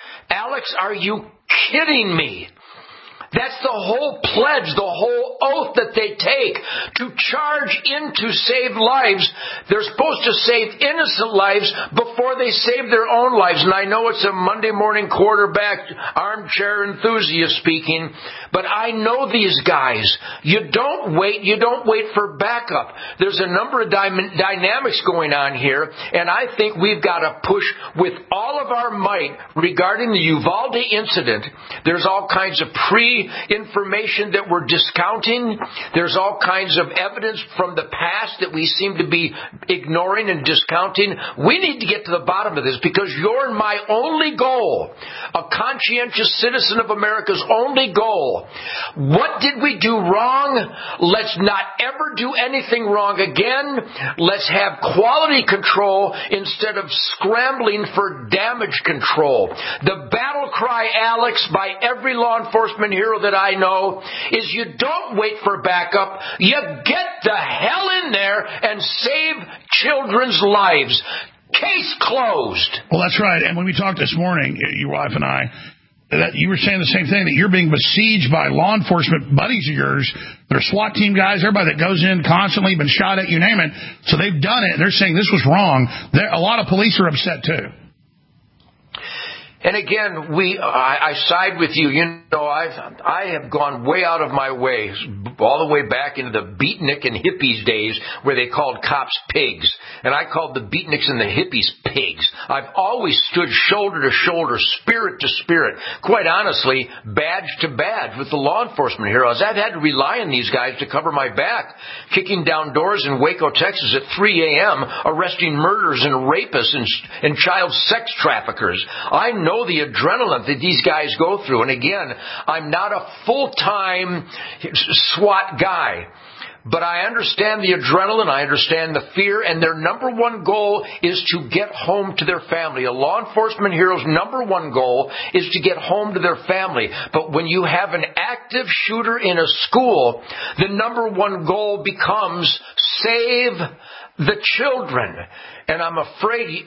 Alex, are you kidding me? That's the whole pledge, the whole oath that they take to charge in to save lives. They're supposed to save innocent lives before they save their own lives. And I know it's a Monday morning quarterback armchair enthusiast speaking, but I know these guys. You don't wait. You don't wait for backup. There's a number of dy- dynamics going on here, and I think we've got to push with all of our might regarding the Uvalde incident. There's all kinds of pre information that we're discounting. There's all kinds of evidence from the past that we seem to be ignoring and discounting. We need to get to the bottom of this, because you're my only goal, a conscientious citizen of America's only goal. What did we do wrong? Let's not ever do anything wrong again. Let's have quality control instead of scrambling for damage control. The battle cry, Alex, by every law enforcement hero that I know is you don't wait for backup. You get the hell in there and save children's lives. Case closed. Well, that's right. And when we talked this morning, your wife and I, that you were saying the same thing, that you're being besieged by law enforcement buddies of yours. They're SWAT team guys, everybody that goes in constantly, been shot at, you name it. So they've done it, and they're saying this was wrong. There, a lot of police are upset, too. And again, we I, I side with you. You know, I've I have gone way out of my way, all the way back into the beatnik and hippies days where they called cops pigs, and I called the beatniks and the hippies pigs. I've always stood shoulder to shoulder, spirit to spirit, quite honestly, badge to badge with the law enforcement heroes. I've had to rely on these guys to cover my back, kicking down doors in Waco, Texas at three a.m., arresting murderers and rapists and, and child sex traffickers. I know the adrenaline that these guys go through. And again, I'm not a full-time SWAT guy, but I understand the adrenaline, I understand the fear, and their number one goal is to get home to their family. A law enforcement hero's number one goal is to get home to their family. But when you have an active shooter in a school, the number one goal becomes save the children. And I'm afraid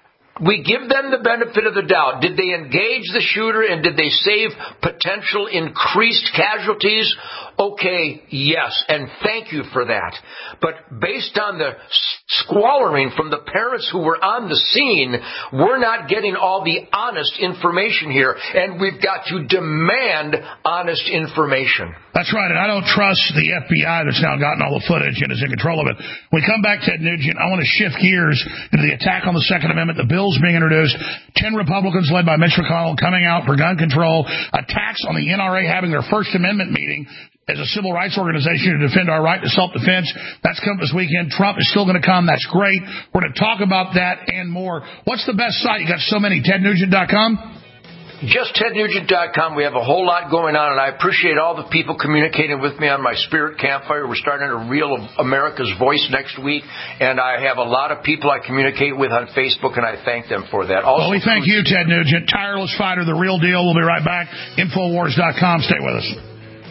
we give them the benefit of the doubt. Did they engage the shooter, and did they save potential increased casualties? Okay, yes, and thank you for that. But based on the squalling from the parents who were on the scene, we're not getting all the honest information here, and we've got to demand honest information. That's right, and I don't trust the F B I that's now gotten all the footage and is in control of it. When we come back, Ted Nugent, I want to shift gears into the attack on the Second Amendment. The bill's being introduced. Ten Republicans led by Mitch McConnell coming out for gun control. Attacks on the N R A having their First Amendment meeting as a civil rights organization to defend our right to self-defense. That's coming this weekend. Trump is still going to come. That's great. We're going to talk about that and more. What's the best site? You got so many. Ted Nugent dot com? Just Ted Nugent dot com. We have a whole lot going on, and I appreciate all the people communicating with me on my Spirit Campfire. We're starting a Real America's Voice next week, and I have a lot of people I communicate with on Facebook, and I thank them for that. Also, well, we thank you, Ted Nugent. Tireless fighter, the real deal. We'll be right back. Infowars dot com. Stay with us.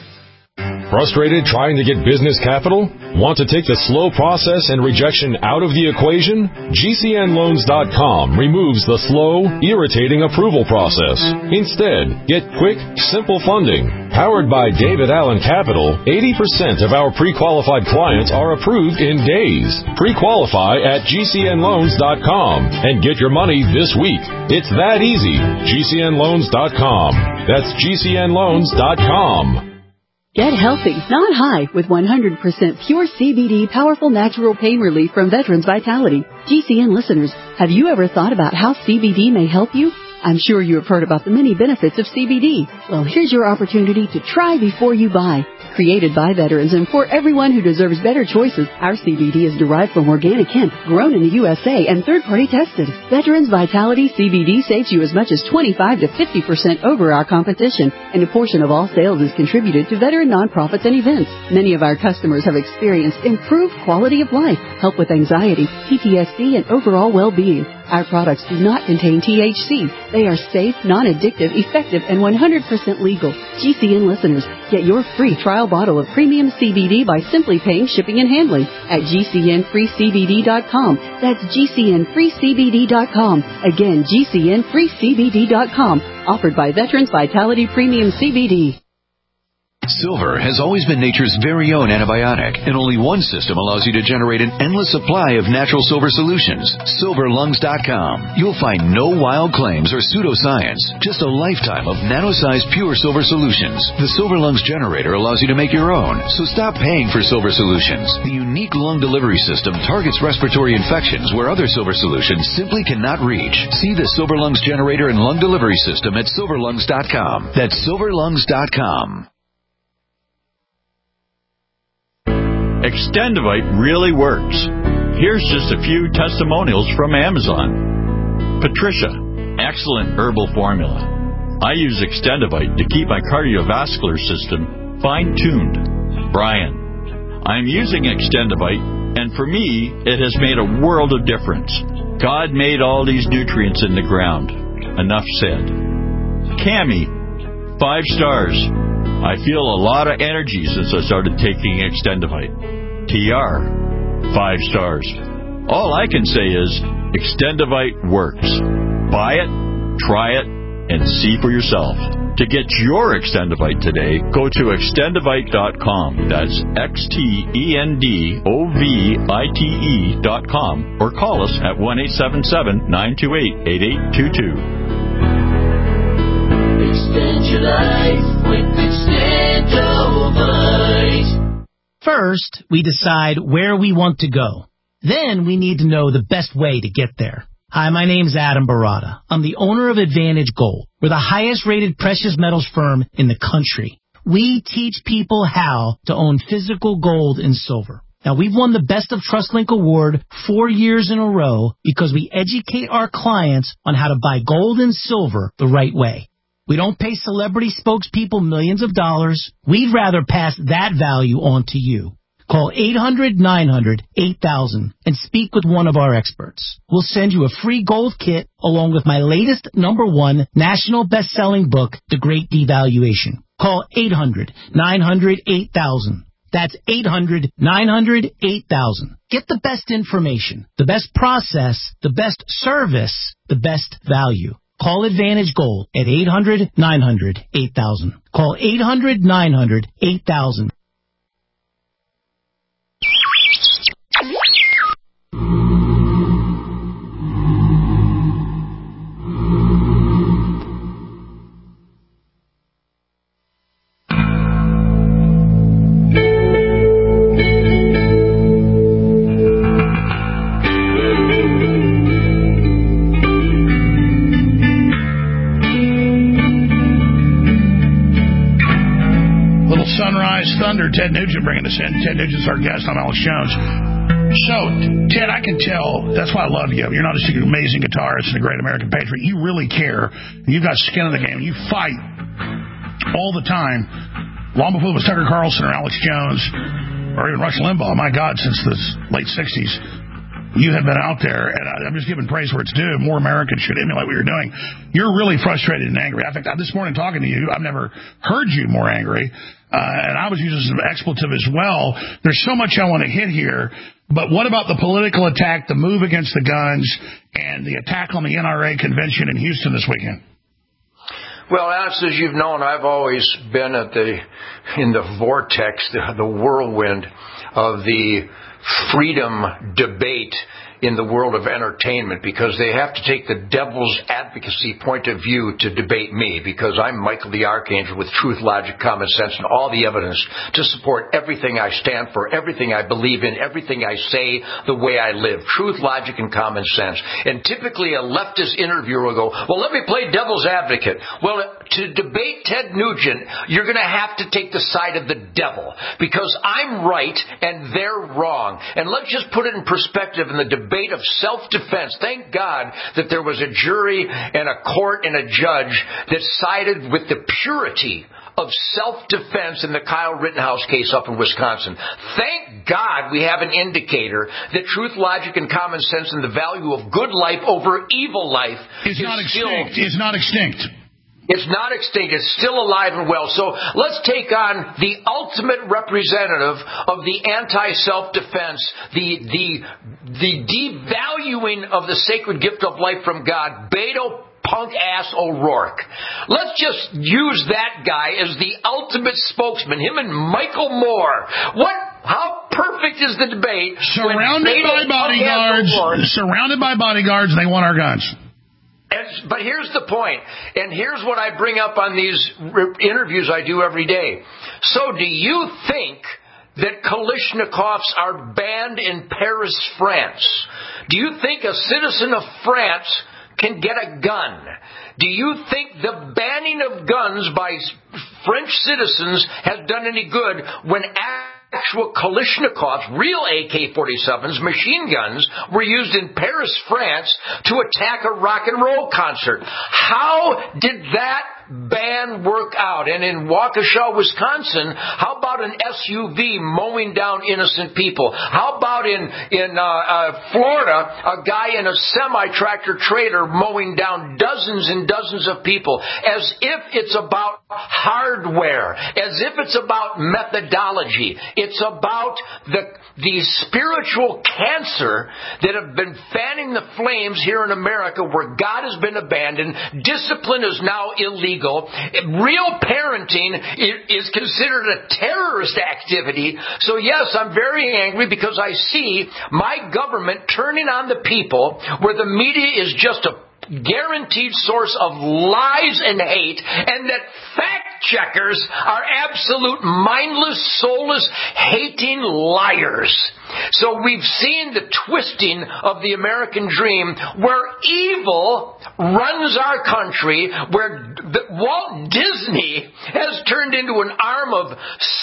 Frustrated trying to get business capital? Want to take the slow process and rejection out of the equation? G C N loans dot com removes the slow, irritating approval process. Instead, get quick, simple funding. Powered by David Allen Capital, eighty percent of our pre-qualified clients are approved in days. Pre-qualify at G C N loans dot com and get your money this week. It's that easy. G C N loans dot com. That's G C N loans dot com. Get healthy, not high, with one hundred percent pure C B D powerful natural pain relief from Veterans Vitality. G C N listeners, have you ever thought about how C B D may help you? I'm sure you have heard about the many benefits of C B D. Well, here's your opportunity to try before you buy. Created by veterans and for everyone who deserves better choices, our C B D is derived from organic hemp, grown in the U S A and third-party tested. Veterans Vitality C B D saves you as much as twenty-five to fifty percent over our competition, and a portion of all sales is contributed to veteran nonprofits and events. Many of our customers have experienced improved quality of life, help with anxiety, P T S D, and overall well-being. Our products do not contain T H C. They are safe, non-addictive, effective, and one hundred percent legal. G C N listeners, get your free trial bottle of premium C B D by simply paying shipping and handling at G C N free C B D dot com. That's G C N free C B D dot com. Again, G C N free C B D dot com. Offered by Veterans Vitality Premium C B D. Silver has always been nature's very own antibiotic, and only one system allows you to generate an endless supply of natural silver solutions. silver lungs dot com. You'll find no wild claims or pseudoscience, just a lifetime of nano-sized pure silver solutions. The Silver Lungs generator allows you to make your own, so stop paying for silver solutions. The unique lung delivery system targets respiratory infections where other silver solutions simply cannot reach. See the Silver Lungs generator and lung delivery system at silver lungs dot com. That's silver lungs dot com. Extendivite really works. Here's just a few testimonials from Amazon. Patricia, excellent herbal formula. I use Extendivite to keep my cardiovascular system fine-tuned. Brian, I'm using Extendivite, and for me, it has made a world of difference. God made all these nutrients in the ground. Enough said. Cammie, five stars. I feel a lot of energy since I started taking Extendivite. T R, five stars. All I can say is Extendivite works. Buy it, try it, and see for yourself. To get your Extendivite today, go to extendivite dot com. That's X T E N D O V I T E dot com, or call us at one eight seven seven, nine two eight, eight eight two two. Extend your life with Extendivite. First, we decide where we want to go. Then we need to know the best way to get there. Hi, my name's Adam Barada. I'm the owner of Advantage Gold. We're the highest rated precious metals firm in the country. We teach people how to own physical gold and silver. Now, we've won the Best of TrustLink Award four years in a row because we educate our clients on how to buy gold and silver the right way. We don't pay celebrity spokespeople millions of dollars. We'd rather pass that value on to you. Call eight hundred, nine hundred, eight thousand and speak with one of our experts. We'll send you a free gold kit along with my latest number one national best-selling book, The Great Devaluation. Call eight hundred, nine hundred, eight thousand. That's eight hundred, nine hundred, eight thousand. Get the best information, the best process, the best service, the best value. Call Advantage Gold at eight hundred, nine hundred, eight thousand. Call eight hundred, nine hundred, eight thousand. Thunder, Ted Nugent bringing us in. Ted Nugent's our guest. I'm Alex Jones. So, Ted, I can tell, that's why I love you. You're not just an amazing guitarist and a great American patriot. You really care. You've got skin in the game. You fight all the time. Long before it was Tucker Carlson or Alex Jones or even Rush Limbaugh. My God, since the late sixties, you have been out there, and I'm just giving praise where it's due. More Americans should emulate what you're doing. You're really frustrated and angry. I think this morning talking to you, I've never heard you more angry. Uh, and I was using some expletive as well. There's so much I want to hit here, but what about the political attack, the move against the guns, and the attack on the N R A convention in Houston this weekend? Well, Alex, as you've known, I've always been at the in the vortex, the, the whirlwind of the freedom debate in the world of entertainment because they have to take the devil's advocacy point of view to debate me because I'm Michael the Archangel with truth, logic, common sense, and all the evidence to support everything I stand for, everything I believe in, everything I say, the way I live. Truth, logic, and common sense. And typically a leftist interviewer will go, well, let me play devil's advocate. Well, to debate Ted Nugent, you're going to have to take the side of the devil because I'm right and they're wrong. And let's just put it in perspective in the debate of self-defense. Thank God that there was a jury and a court and a judge that sided with the purity of self-defense in the Kyle Rittenhouse case up in Wisconsin. Thank God we have an indicator that truth, logic, and common sense and the value of good life over evil life is, is not still, extinct. Is not extinct. It's not extinct. It's still alive and well. So let's take on the ultimate representative of the anti-self-defense, the the the devaluing of the sacred gift of life from God, Beto punk-ass O'Rourke. Let's just use that guy as the ultimate spokesman, him and Michael Moore. What? How perfect is the debate? Surrounded by bodyguards. Surrounded by bodyguards, and they want our guns. And, but here's the point, and here's what I bring up on these re- interviews I do every day. So do you think that Kalashnikovs are banned in Paris, France? Do you think a citizen of France can get a gun? Do you think the banning of guns by French citizens has done any good when actual Kalashnikovs, real A K forty-sevens, machine guns, were used in Paris, France to attack a rock and roll concert? How did that ban work out? And in Waukesha, Wisconsin, how about an S U V mowing down innocent people? How about in, in uh, uh, Florida, a guy in a semi-tractor trailer mowing down dozens and dozens of people, as if it's about hardware, as if it's about methodology. It's about the, the spiritual cancer that have been fanning the flames here in America where God has been abandoned. Discipline is now illegal. Real parenting is considered a terrorist activity. So yes, I'm very angry because I see my government turning on the people where the media is just a guaranteed source of lies and hate, and that fact checkers are absolute mindless, soulless, hating liars. So we've seen the twisting of the American dream where evil runs our country, where Walt Disney has turned into an arm of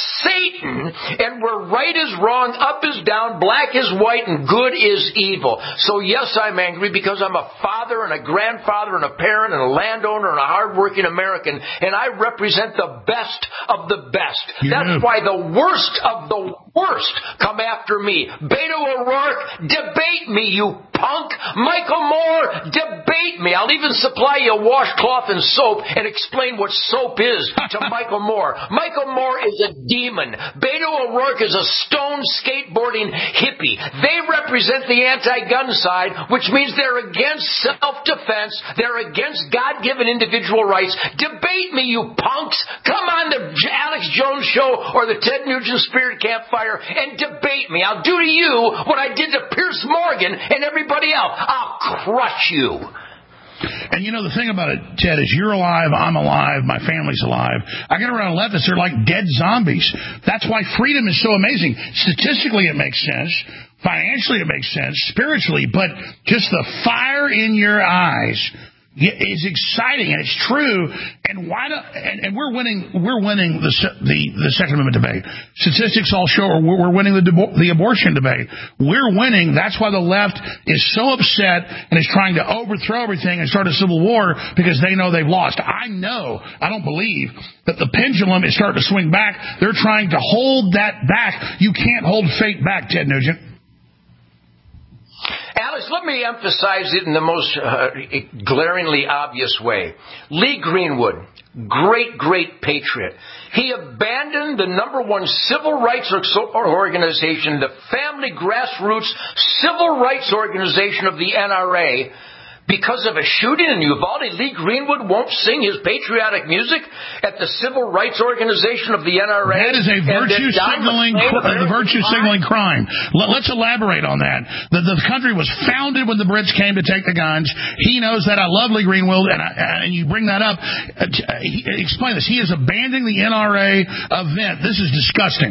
Satan, and where right is wrong, up is down, black is white, and good is evil. So yes, I'm angry because I'm a father and a grandfather and a parent and a landowner and a hardworking American, and I represent the best of the best. You That's know. why the worst of the worst come after me. Beto O'Rourke, debate me, you punk. Michael Moore, debate me. I'll even supply you a washcloth and soap and explain what soap is to Michael Moore. Michael Moore is a demon. Beto O'Rourke is a stone skateboarding hippie. They represent the anti-gun side, which means they're against self-defense. They're against God-given individual rights. Debate me, you punks. Come on the Alex Jones Show or the Ted Nugent Spirit Campfire and debate me. I'll do to you what I did to Pierce Morgan and everybody else. I'll crush you. And you know, the thing about it, Ted, is you're alive, I'm alive, my family's alive. I get around leftists, they're like dead zombies. That's why freedom is so amazing. Statistically, it makes sense. Financially, it makes sense. Spiritually, but just the fire in your eyes is exciting, and it's true. And why do, and, and we're winning we're winning the the the Second Amendment debate. Statistics all show we're winning the the abortion debate. We're winning. That's why the left is so upset and is trying to overthrow everything and start a civil war because they know they've lost. I know, I don't believe that the pendulum is starting to swing back. They're trying to hold that back. You can't hold fate back, Ted Nugent. Alex, let me emphasize it in the most uh, glaringly obvious way. Lee Greenwood, great, great patriot. He abandoned the number one civil rights organization, the family grassroots civil rights organization of the N R A, because of a shooting in Uvalde, Lee Greenwood won't sing his patriotic music at the Civil Rights Organization of the N R A. That is a virtue signaling, uh, the virtue signaling crime. Let, let's elaborate on that. The, the country was founded when the Brits came to take the guns. He knows that. I love Lee Greenwood, and, I, and you bring that up. Uh, he, explain this. He is abandoning the N R A event. This is disgusting.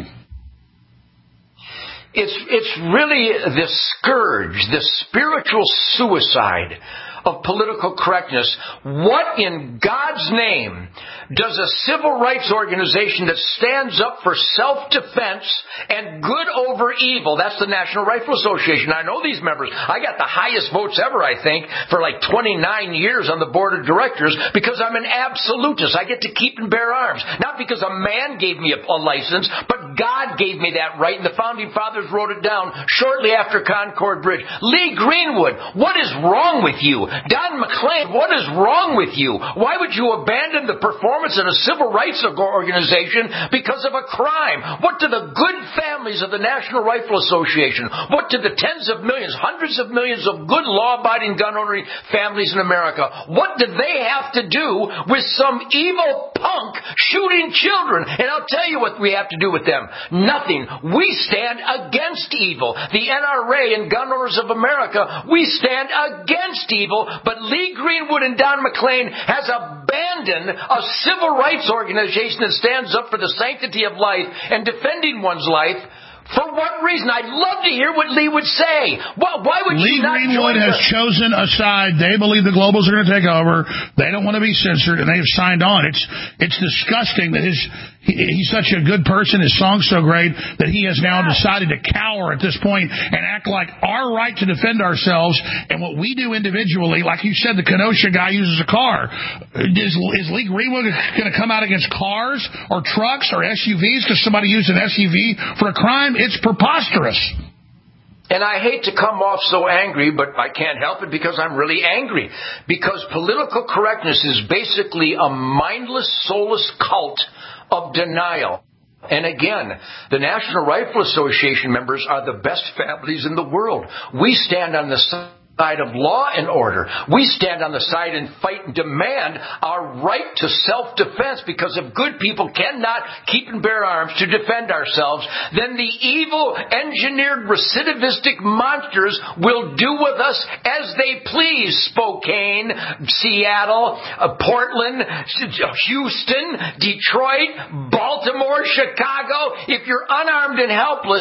It's it's really the scourge, the spiritual suicide of political correctness. What in God's name does a civil rights organization that stands up for self-defense and good over evil, that's the National Rifle Association. I know these members. I got the highest votes ever, I think, for like twenty-nine years on the board of directors because I'm an absolutist. I get to keep and bear arms. Not because a man gave me a, a license, but God gave me that right, and the Founding Fathers wrote it down shortly after Concord Bridge. Lee Greenwood, what is wrong with you? Don McLean, what is wrong with you? Why would you abandon the performance in a civil rights organization because of a crime? What do the good families of the National Rifle Association, what do the tens of millions, hundreds of millions of good law-abiding gun-owning families in America, what do they have to do with some evil punk shooting children? And I'll tell you what we have to do with them. Nothing. We stand against evil. The N R A and Gun Owners of America, we stand against evil. But Lee Greenwood and Don McLean has abandoned a civil rights organization that stands up for the sanctity of life and defending one's life. For what reason? I'd love to hear what Lee would say. Why, why would Lee you not Greenwood has us? chosen a side. They believe the globals are going to take over. They don't want to be censored, and they have signed on. It's it's disgusting that his he, he's such a good person. His song's so great that he has now decided to cower at this point and act like our right to defend ourselves and what we do individually. Like you said, the Kenosha guy uses a car. Is, is Lee Greenwood going to come out against cars or trucks or S U Vs because somebody used an S U V for a crime? It's preposterous. And I hate to come off so angry, but I can't help it because I'm really angry. Because political correctness is basically a mindless, soulless cult of denial. And again, the National Rifle Association members are the best families in the world. We stand on the side of law and order. We stand on the side and fight and demand our right to self-defense, because if good people cannot keep and bear arms to defend ourselves, then the evil, engineered, recidivistic monsters will do with us as they please. Spokane, Seattle, uh, Portland, Houston, Detroit, Baltimore, Chicago. If you're unarmed and helpless,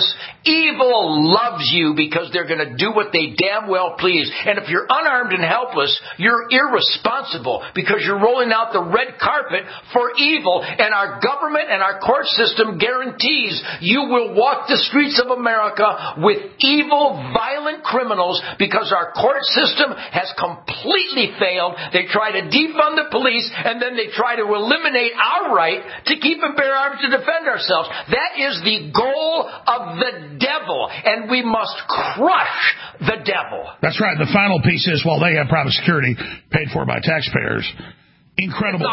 evil loves you because they're going to do what they damn well please. And if you're unarmed and helpless, you're irresponsible because you're rolling out the red carpet for evil. And our government and our court system guarantees you will walk the streets of America with evil, violent criminals because our court system has completely failed. They try to defund the police, and then they try to eliminate our right to keep and bear arms to defend ourselves. That is the goal of the devil, and we must crush the devil. That's right. The final piece is, well, they have private security paid for by taxpayers. Incredible.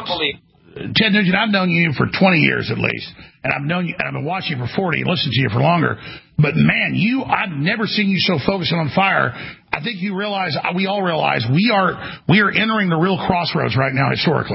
Ted Nugent, I've known you for twenty years at least, and I've known you, and I've been watching you for forty and listened to you for longer. But man, you, I've never seen you so focused on fire. I think you realize, we all realize, we are we are entering the real crossroads right now historically.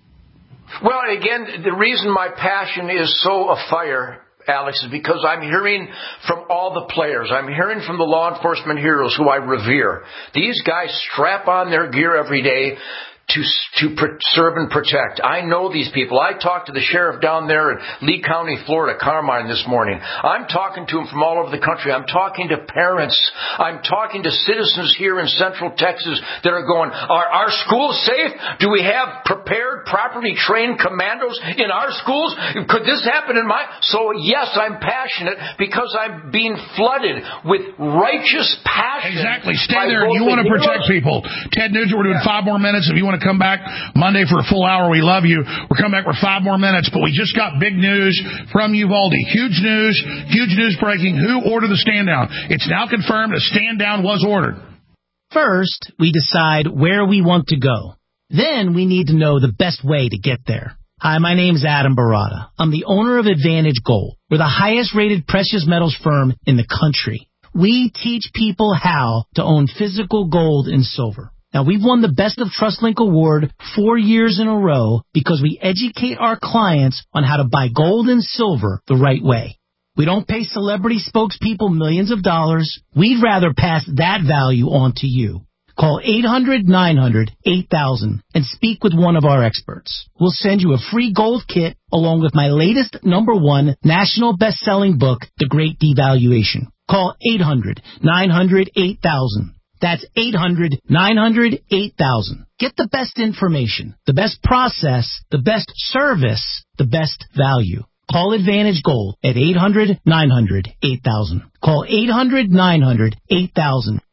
Well, again, the reason my passion is so afire, Alex, is because I'm hearing from all the players. I'm hearing from the law enforcement heroes who I revere. These guys strap on their gear every day to to serve and protect. I know these people. I talked to the sheriff down there in Lee County, Florida, Carmine, this morning. I'm talking to him from all over the country. I'm talking to parents. I'm talking to citizens here in Central Texas that are going, are our schools safe? Do we have prepared, properly trained commandos in our schools? Could this happen in my... So, yes, I'm passionate because I'm being flooded with righteous passion. Exactly. Stay there. You want to protect people. Ted Nugent, we're doing yeah. five more minutes. If you want to come back Monday for a full hour, we love you. We're coming back for five more minutes, but we just got big news from Uvalde. Huge news, huge news breaking. Who ordered the stand down? It's now confirmed a stand down was ordered. First, we decide where we want to go. Then we need to know the best way to get there. Hi, my name's Adam Barada. I'm the owner of Advantage Gold. We're the highest rated precious metals firm in the country. We teach people how to own physical gold and silver. Now, we've won the Best of TrustLink Award four years in a row because we educate our clients on how to buy gold and silver the right way. We don't pay celebrity spokespeople millions of dollars. We'd rather pass that value on to you. Call eight hundred nine hundred eight thousand and speak with one of our experts. We'll send you a free gold kit along with my latest number one national best-selling book, The Great Devaluation. Call eight hundred nine hundred eight thousand. That's eight hundred nine hundred eight thousand. Get the best information, the best process, the best service, the best value. Call Advantage Gold at eight hundred nine hundred eight thousand. Call eight hundred nine hundred eight thousand.